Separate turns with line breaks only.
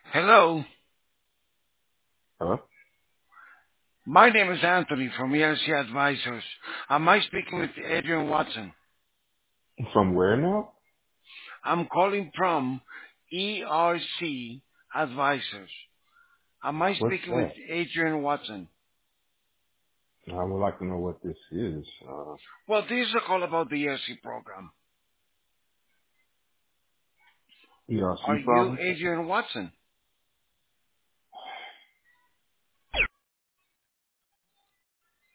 Hello,
Huh?
my name is Anthony from ERC Advisors. Am I speaking with Adrian Watson?
From where now?
I'm calling from ERC Advisors. Am I
What's
speaking with
that?
Adrian Watson?
I would like to know what this is.
Well, this is a call about the ERC program. Are
ERC
you
problem?
Adrian Watson?